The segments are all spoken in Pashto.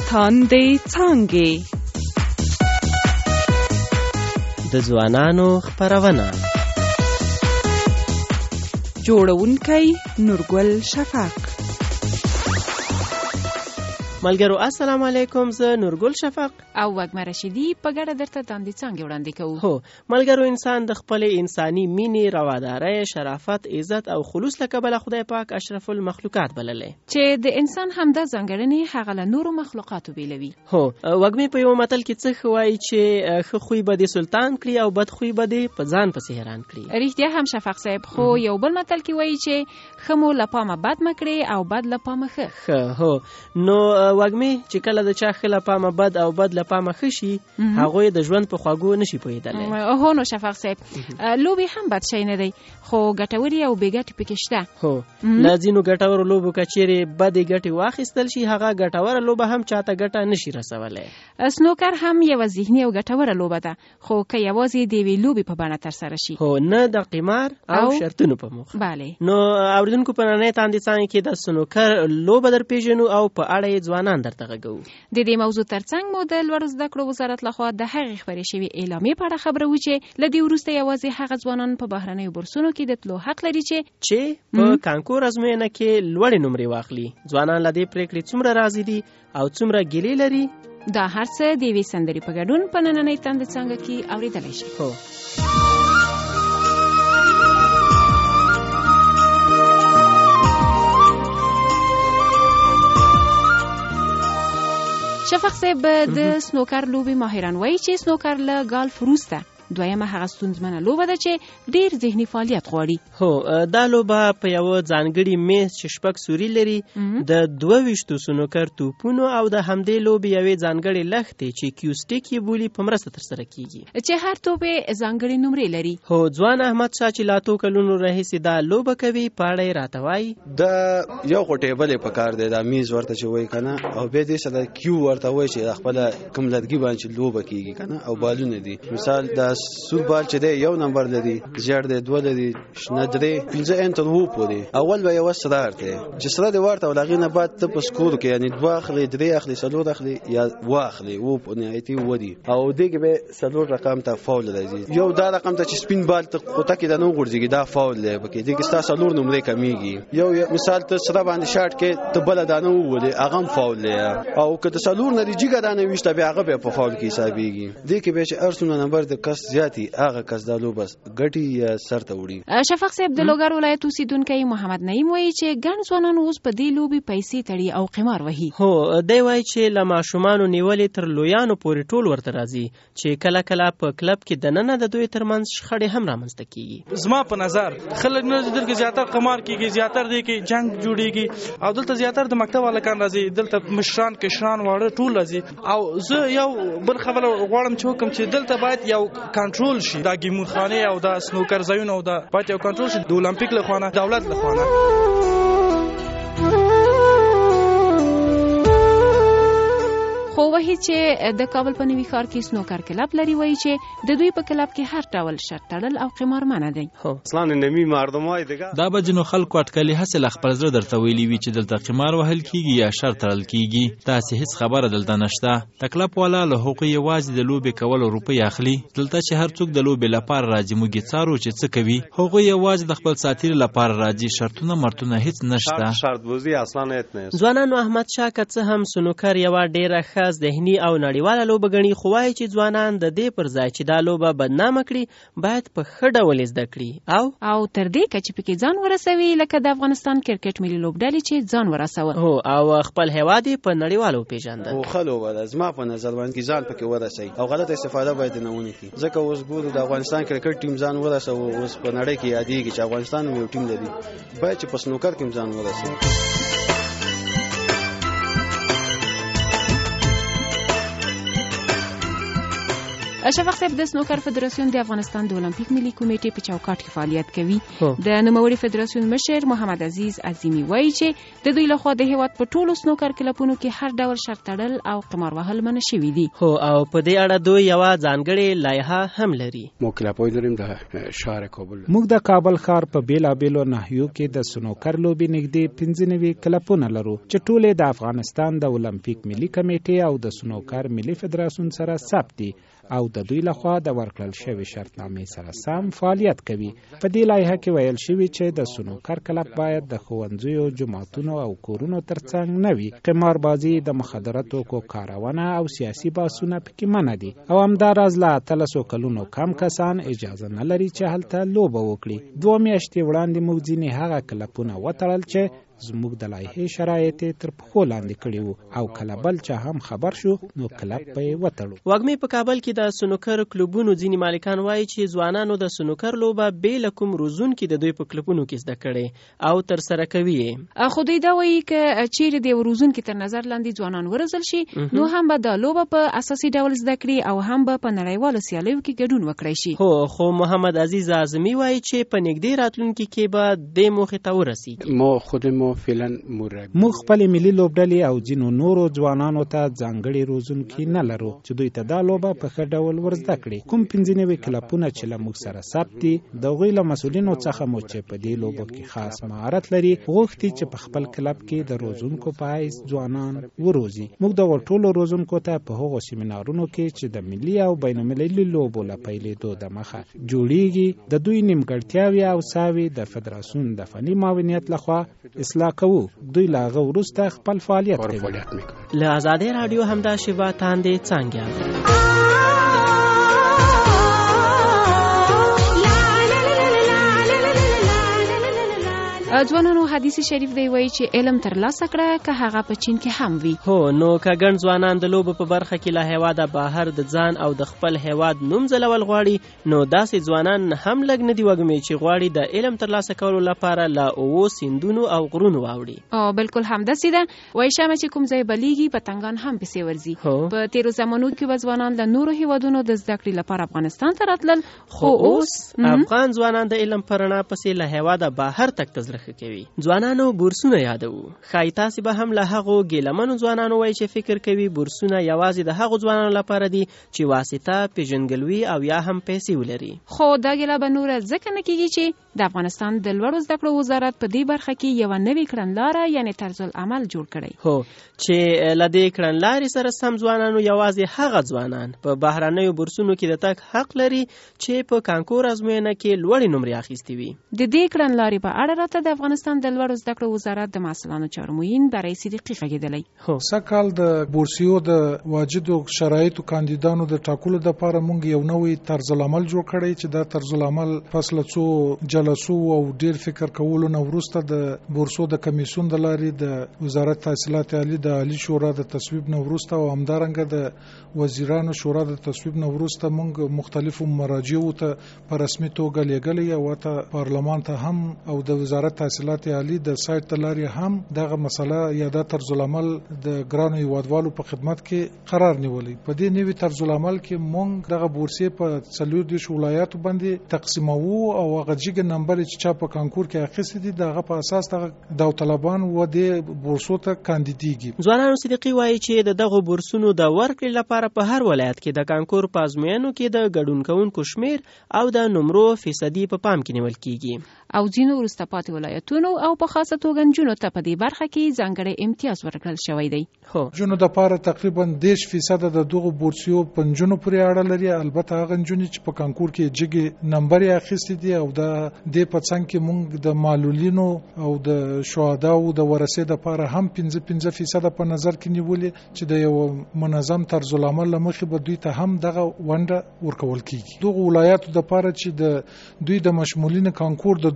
تاندې څانګې د ځوانانو خپرونه جوړونکی نورګل شفق. ملګرو السلام علیکم، زه نورګل شفق او وګمه رشیدی په ګډه درته تاندې څانګې وړاندې کوو. هو ملګرو، انسان د خپل انساني مینې، روادارۍ، شرافت، عزت او خلوص له کبله خدای پاک اشرف المخلوقات بللی، چې د انسان همدا ځانګړنې هغه له نورو مخلوقاتو بیلوي. هو وګمې په یو متل کې څه وایي چې ښه خوی به دې سلطان کړي او بد خوی به دې په ځان پسې حیران کړي. رښتیا هم شفق صاحب، خو یو بل متل کې وایي چې ښه مو له پامه بد مه کړې او بد له پامه ښه. هو نو وګمې چې کله د چا ښه له پامه بد او بد له پامه ښه شي، هغوی د ژوند په خوږو نشي پوهېدلی. هو نو شفق صاحب، لوبې هم بد شی نه دی، خو ګټورې او بې ګټې پکې شته. هو له ځینو ګټورو لوبو که چیرې بدې ګټې واخیستل شي، هغه ګټوره لوبه هم چاته ګټه نشي رسولی. سنوکر هم یوه ذهني او ګټوره لوبه ده، خو که یوازې د یوې لوبې په بڼه ترسره شي، هو نه د قمار او شرطونو په موخه. بله. نو اوریدونکو، په نننۍ تاندې څانګې کې د سنوکر لوبه در پیژنو او په اړه یې ځوانان درته غږوو. د دې موضوع ترڅنګ مو د لوړو زده کړو وزارت لخوا د هغې خپرې شوې اعلامیې په اړه خبرو چې له دې وروسته یوازې هغه ځوانان په بهرنیو بورسونو کې د تلو حق لري چې په کانکور ازموینه کې لوړې نمرې واخلي. ځوانان له دې پریکړې څومره راضي دي او څومره ګیلې لري، دا هر څه د یوې سندرې په ګډون په نننۍ تاندې څانګه کې اورېدلی شي. شفق صاحب، د سنوکر لوبې ماهران وایي چې سنوکر له ګالف وروسته دویمه هغه ستونزمنه لوبه ده چې ډیر ذهني فعالیت غواړي. هو دا لوبه په یو ځانګړي میز چې شپږ سوري لري، د 22 سنوکر توپونو او د همدې لوبې یوې ځانګړې لښتې چې کیوسټیک یې بولي په مرسته ترسره کیږي، چې هر توپ ځانګړې نمرې لري. هو ځوان احمد شاه چې لا څو کلونو راهیسې دا لوبه کوي، په اړه یې راته وایي. دا یو خو ټیبل په کار دی، دا میز ورته چې وایي کنه، او به دې سره کیو ورته وایي چې خپل کوم لرګي باندې لوبه کیږي کنه، او بالونه دي. مثال دا سور بال چې دی یو نمبر لري، زیړ دی 2 لري، شنه 3، 15 انټر وو پوري. اول به یو سره ارته چې سره دی ورته ولغې نه بعد ته په سکور کې یعنی 2 اخلي، 3 اخلي، 4 اخلي یا واخلي وو په نهایتي ودی، او دغه به 4 رقم ته فاول راځي. یو دا رقم ته چې سپین بال ته قطه کې د نو ګرځي دا فاول دی، بکې دغه ستاسو 4 نمرې کمیږي. یو مثال ته سره باندې شاټ کې ته بل دانه ولې اغم فاول دی، او که ته 4 نتیجه دانه وشته به هغه په فاول کې حسابيږي. دغه به چې ارسونه نمبر د کس زیاتی هغه کس دا لوبه ګټي یا سرته وړي. شفق صاحب، د لوګر ولایت اوسیدونکی محمد نعیم وایي چې ګڼ ځوانان اوس په دې لوبې پیسې تړي او قمار وهي. هو دی وایي چې له ماشومانو نیولې تر لویانو پورې ټول ورته راځي، چې کله کله په کلب کې دننه د دوی ترمنځ شخړې هم رامنځته کیږي. زما په نظر خلک نه دلته زیاتر قمار کیږي، زیاتر دی کې جنگ جوړیږي، او دلته زیاتر د مکتب والکان راځي، دلته مشران کشران واړه ټول راځي. او زه یو بل خبره غواړم چې کوم چې دلته باید یو کنټرول شي، دا گیمون خانه او دا سنوکر ځایونه او دا باید یو کنټرول شي د اولمپیک له خوا، دولت له خوا. خو وایي چې د کابل په نوي ښار کې سنوکر کلب لري، وایي چې د دوی په کلب کې هر ډول شرط تړل او قمار منع دی. اصلا نمی مردمای دیگه دا به جنو خلکو اټکلي هڅه ل خپل زړه درته ویلي وي چې دلته قمار وهل کیږي یا شرط تړل کیږي. تاسو هیڅ خبره دلته نشته. د کلب والا له حقوق یوازې د لوبې کول روپۍ اخلي. دلته چې هر څوک د لوبې لپاره راځي، موږ څارو چې څه کوي. حقوق یوازې د خپل ساتیر لپاره راځي، شرطونه مرتونه هیڅ نشته. شرط بوزي اصلا نه. ځوانانو احمد شاه که څه هم سنوکر یو ډیره ښه ذهني او نړیواله لوبه غني، خو وایي چې ځوانان د دې پر ځای چې دا لوبه بدنامه کړي، باید په ښه ډول زده کړي او تر دې کچې پکې ځان ورسوي، لکه د افغانستان کرکټ ملي لوبډلې چې ځان ورسوه. هو او خپل هیواد په نړیوالو پیژنده. او خلو ولا زما په نظر باندې ځان پکې ورسوي او غلط استفاده باید نه ونی کی، ځکه اوس ګورو د افغانستان کرکټ ټیم ځان ورسوه، اوس په نړۍ کې یادېږي چې افغانستان یو ټیم لري، باید چې په سنوکر کې ځان ورسوي. شفق صاحب د سنوکر فدراسیون د افغانستان د اولمپیک ملي کمیټې په چوکاټ کې فعالیت کوي. د نوموړي فدراسیون مشر محمد عزیز عظیمی وایي چې د دوی لخوا د هیواد په ټولو سنوکر کلبونو کې هر ډول شرط تړل او قمار وهل منع شوي دي. هو او په دې اړه دوی یوه ځانګړې لایحه هم لري. مو کلبای داریم د شهر کابل. موږ د کابل ښار په بیلابیلو ناحیو کې د سنوکر لوبې نږدې 95 کلبونه لرو چې ټولې د افغانستان د اولمپیک ملي کمیټې او د سنوکر ملي فدراسیون سره ثبت دي او د دوی لخوا د ورکړل شوی شرطنامې سره سم فعالیت کوي. په دې لایحه کې ویل شوی چې د سنوکر کلب باید د ښوونځیو، جوماتونو او کورونو ترڅنګ نه وي. قماربازي، د مخدره توکو کارونه او سیاسي بحثونه پکې منع دي او همداراز له 300 کلونو کم کسان اجازه نه لري چې هلته لوبه وکړي. 2 میاشتې وړاندې موږ ځینې هغه کلبونه وتړل چې زموږ د لایحې شرایط تر پښو لاندې کړي وو او کله بل چې هم خبر شو نو کلب په وتړو. وږمې په کابل کې د سنوکر کلوبونو ځینې مالکان وایي چې ځوانانو د سنوکر لوبه بې له کوم روزونکي د دوی په کلبونو کې زده کړې او ترسره کوي. خو دوی دا وایي که چیرې د روزونکي تر نظر لاندې ځوانان ورزل شي نو هم به د لوبه په اساسي ډول زده کړي او هم به په نړیوالو سیالیو کې ګډون وکړي شي. خو محمد عزیز اعظمي وایي چې په نږدې راتلونکي کې به دې موخې ته ورسیږي. ما خودمو فعلا مربی موږ خپل ملي لوبډلې او ځینو نورو ځوانانو ته ځانګړي روزونکي نه لرو چې دوی ته دا لوبه په ښه ډول ورزده کړي. کوم 95 کلبونه چې له موږ سره ثبت دي د هغوی له مسؤلینو څخه مو چې په دې لوبو کې خاص مهارت لري غوښتي چې په خپل کلب کې د روزونکو په حیث ځوانان وروزي. موږ د ټولو روزونکو ته په هغو سیمینارونو کې چې د ملي او بین المللي لوبو له پیلېدو د مخه جوړیږي د دوی نیمګړتیاوې او ساوې د فدراسیون د فني معاونیت لخوا اصلاح کوو. دوی لا غو وروسته خپل فعالیت کوي. له آزادۍ راډیو همدا شیبه تاندې څانګه. ځوانانو حدیث شریف دی وایي چې علم ترلاسه کړه که هغه په چین کې هم وي. هو نو که ګڼ ځوانان د لوبو په برخه کې له هیواده بهر د ځان او د خپل هیواد نوم ځلول غواړي نو داسې ځوانان هم لږ نه دي وږمې چې غواړي د علم ترلاسه کولو لپاره له اوو سیندونو او غرونو واوړي. بالکل همداسې ده. وایي شمه چې کوم ځای بلیږي پتنګان هم پسې ورځي. په تیرو زمانو کې به ځوانان له نورو هیوادونو د زده کړې لپاره افغانستان ته راتلل خو اوس افغان ځوانان د علم په رڼا پسې له هیواده بهر تګ ته زړه کوي. ځوانانو بورسونه یادو. ښایي تاسې به هم له هغو ګیلمنو ځوانانو وایي چې فکر کوي بورسونه یوازې د هغو ځوانانو لپاره دي چې واسطه، پیژنګلوي او یا هم پیسې ولري. خو دا ګیله به نوره ځکه نه کېږي چې د افغانستان د لوړو زده کړو وزارت په دې برخه کې یوه نوې کړنلاره یعنې طرز العمل جوړ کړی. هو چې له دې کړنلارې سره سم ځوانانو یوازې هغه ځوانان په بهرنیو بورسونو کې د تګ حق لري چې په کانکور ازموینه کې لوړې نمرې اخیستې وي. د دې کړنلارې په اړه راته د افغانستان د لوړو زده کړو وزارت د مسؤلانو چارو معین برای صدیقي غږېدلی. سږکال د بورسیو د واجدو شرایطو کاندیدانو د ټاکلو لپاره موږ یو نوی طرز العمل جوړ کړی چې دا طرز العمل پس له څو جلسو او ډیر فکر کولو نه وروسته د بورسو د کمیسیون د لارې د وزارت تحصیلات عالی د عالی شورا د تصویب نه وروسته او همدارنګه د وزیرانو شورا د تصویب نه وروسته موږ مختلفو مراجعو ته په رسمي توګه لیږلې او ته پارلمان ته هم او د وزارت تحصیلات عالی د سایت د لارې هم دغه مسله یا د طرز العمل د ګرانو هیوادوالو په خدمت کې قرار نیولی. په دې نوي طرز العمل کې موږ دغه بورسي په 40 ولایاتو باندې تقسیموو او هغه جګ نمبر چې چا په کانکور کې اخیستي دي دغه په اساس دغه داوطلبان و د بورسو ته کاندیدېږي. ځوانانو صدیقي وایي چې دغه بورسونو د ورکړې لپاره په هر ولایت کې د کانکور په ازموینو کې د ګډون کوونکو شمیر او د نمرو فیصدي په پام کې نیول کیږي. او ځینو وروسته پاتې ولایتونو او په خاصه توګه نجونو ته په دې برخه کې ځانګړی امتیاز ورکړل شوی دی. نجونو دپاره تقریبا 10% د دغو بورسیو په نجونو پورې اړه لري. البته هغه نجونې چې په کانکور کې جګې نمبر یې اخیستي دي او د دې په څنګ کې موږ د معلولینو او د شهداو د ورثې دپاره هم 15% په نظر کې نیولې چې د یو منظم طرز العمل له مخې به دوی ته هم دغه ونډه ورکول کیږي. دغو ولایاتو دپاره چې د دوی د مشمولین کانکور د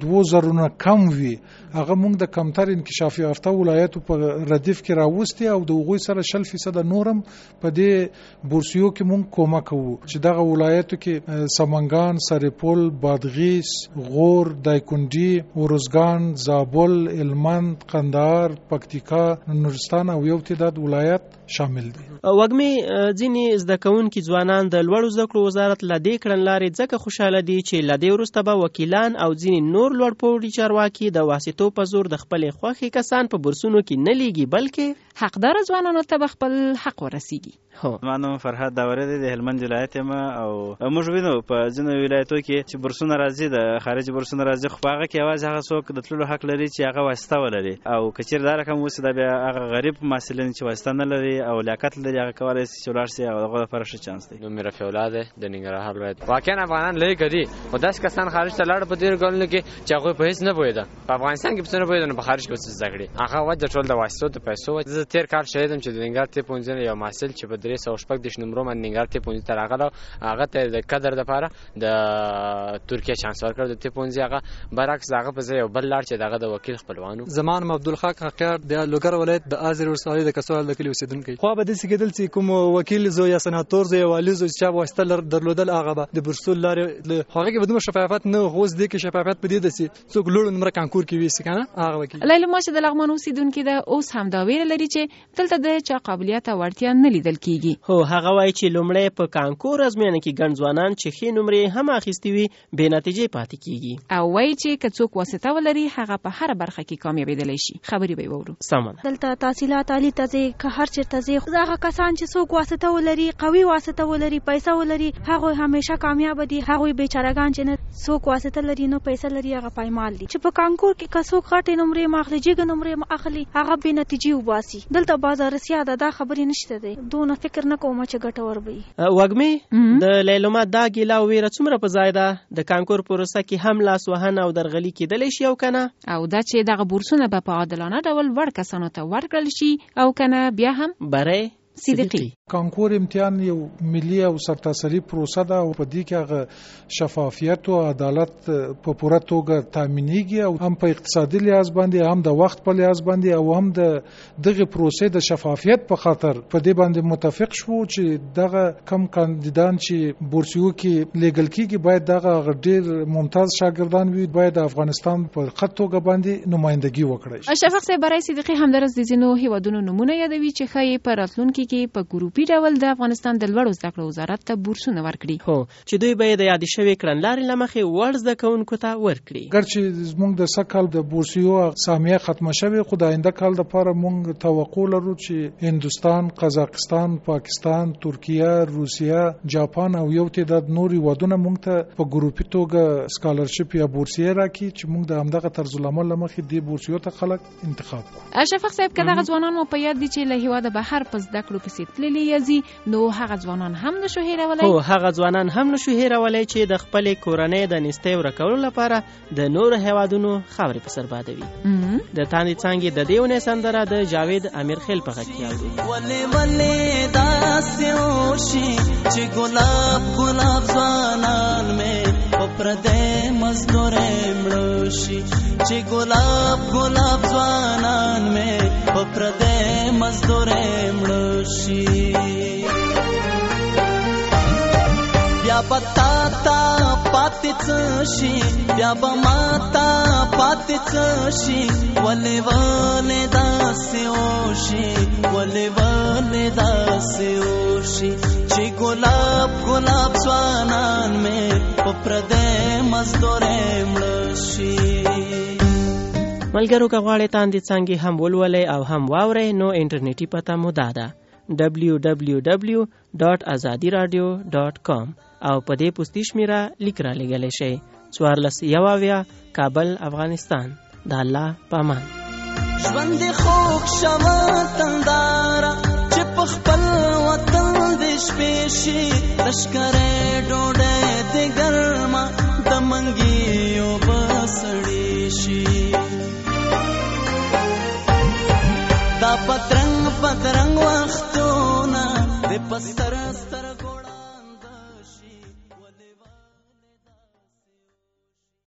2000 نه کم وي هغه موږ د کمتر انکشاف یافته ولایتو په ردیف کې راوستي او د هغوی سره 0% نورم په دې بورسیو کې موږ کومک کوو چې دغه ولایتو کې سمنګان، سرپل، بادغیس، غور، دایکنډي، ورزګان، زابل، هلمند، قندهار، پکتیکا، نورستان او یو تعداد ولایت شامل دي. وګمې ځینې زده کوونکي ځوانان د لوړو زده کړو وزارت له دې کړنلارې ځکه خوشحاله دي چې له دې وروسته به وکیلان او ځینې نور لوړپوړي چارواکي د واسطو په زور د خپلې خوښې کسان په بورسونو کې نه لیږي بلکې حقدار ځوانانو ته به خپل حق ورسیږي. زما نوم فرهاد داوري دی، د هلمند ولایت یم او موږ وینو په ځینو ولایتو کې چې بورسونه راځي، د خارجي بورسونه راځي، خو په هغه کې یوازې هغه څوک د تللو حق لري چې هغه واسطه ولري او که چېرې دا رقم اوسي دا بیا هغه غریب محصلین چې واسطه نه لري او لیاقت لري هغه کولی شي چې ولاړ شي او هغه لپاره ښه چانس دی. نوم مې رفیع الله دی د ننګرهار ولایت. واقعا افغانان لږ دي خو داسې کسان خارج ته لاړل په تېرو کلونو کې چې هغوی په هېڅ نه پوهېده. په افغانستان کې پسې نه پوهېده نو په خارج کې اوس زده کړي. هغه وجه ټول د واسطو د پیسو وجه. زه تېر کال شهید یم چې د ننګرهار طب پوهنځي نه یو محصل چې په 314 نمرو باندې ننګرهار طب پوهنځي ته راغلی هغه ته د قدر دپاره د ترکیه چانس ورکړ د طب پوهنځي. هغه برعکس د هغه په ځای یو بل لاړ چې د هغه د وکیل خپلوانو. زما نوم عبدالحق حقیار د لوګر ولایت د آذر ولسوالۍ د کسوال د کلي اوسېدونکی. خو به داسې کېدل چې کوم وکیل زوی یا سناتور زوی یا والي زوی چې واسطه درلودل هغه به د بورسو لارې هغه کې به دومره شفافیت نه غوښ دی کې شفافیت په دې ده چې څوک لوړ نمره کانکور کې ویسي که نه هغه وکیل. لیلا ماشه د لغمان اوسېدونکې ده اوس هم دا ویره لري چې دلته د چا قابلیت او وړتیا نه لیدل کېږي. هو هغه وایي چې لومړی په کانکور ازموینه کې ګڼ ځوانان چې ښې نمرې هم اخیستې وي بې نتیجې پاتې کېږي او وایي چې که څوک واسطه ولري هغه په هره برخه کې کامیابېدلی شي. خبرې به یې واورو. سمه ده. دلته تحصیلات عالي ته ځې که هر چېرته ځې هغه کسان چې څوک واسطه ولري قوي واسطه ولري پیسه ولري هغوی همیشه کامیاب دي. هغوی بیچارهګان چې نه څوک واسطه لري نو پیسه لري هغه پایمال دي. چې په کانکور کې که څوک غټې نمرې ماخلي جګې نمرې اخلي هغه بې نتیجې وباسي. دلته بازارسیا ده دا خبرې نشته دی. دونه فکر نه کوم چې ګټور وي. وګمې د لیلما دا ګیله او ویره څومره په ځای ده؟ د کانکور پروسه کې هم لاس وهنه او درغلي کېدلی شي او که نه؟ او دا چې دغه بورسونه به په عادلانه ډول وړ کسانو ته ورکړل شي او که نه بیا هم بری صدیقي. کانکور امتحان یو ملي او سرتاسري پروسه ده او په دې کې هغه شفافیت او عدالت په پوره توګه تامینېږي او هم په اقتصادي لحاظ باندې هم د وخت په لحاظ باندې او هم د دغه پروسې د شفافیت په خاطر په دې باندې متفق شو چې دغه کم کاندیدان چې بورسیو کې لیګل کیږي باید دغه ډېر ممتاز شاګردان وي باید د افغانستان په خط توګه باندې نمائندګي وکړي. شفاق صاحب برای صدیقي همدارس د ځینو هیوادونو نمونه یادوي چې ښایي په راتلونکي کې په ګروپي ډول د افغانستان د لوړو زده کړو وزارت ته بورسونه ورکړي. هو چې دوی به د یادې شوې کړنلارې له مخې وړ زده کوونکو ته ورکړي. ګرچې زموږ د سږ کال د بورسیو سامیه ختمه شوې خو د آینده کال لپاره موږ توقع لرو چې هندوستان، قزاقستان، پاکستان، ترکیه، روسیه، جاپان او یو تعداد نور هیوادونه موږ ته په ګروپي توګه سکالرشپ یا بورسیه راکړي چې موږ د همدغه طرز العمل له مخې دې بورسیو ته خلک انتخاب کړو. شفاق صاحب که دغه ځوانان مو په یاد دي چې له هیواده بهر په زده کړو پسې تللي یزي نو هغه ځوانان هم نشو هیرولای. هو هغه ځوانان هم نشو هیرولای چې د خپلې کورنۍ د نستۍ ورکولو لپاره د نورو هیوادونو خاورې په سر بادوي. د تاندې څانګې د دې اونۍ سندره د جاوید امیرخیل په غږ کې اورو. ولې ولې داسې وشي چې ګلاب ګلاب ځوانان مې په پردې مزدورې مړه شي چې ګلاب ګلاب ځوانان مې په پردې مزدورې مړه شي. بیا پتا تا پاتې څه شي بیا به ماتا پاتې څه شي ولې ولې داسې وشي ولې ولې داسې وشي چې ګلاب ګلاب ځوانان مې په پردې مزدورې مړه شي. ملګرو که غواړئ تاندې څانګې هم ولولئ او هم واورئ نو انټرنیټي پته مو دا ده www.azadiradio.com او په دې پوسټي شمیره لیک را لېږلی شئ 14 کابل افغانستان. د الله په امان. ژوند دې خوږ شوه تنداره چې په خپل وطن دې شپې شي لښکرې ډوډۍ دې ګرمه د منګیو به سړې شي دا پتر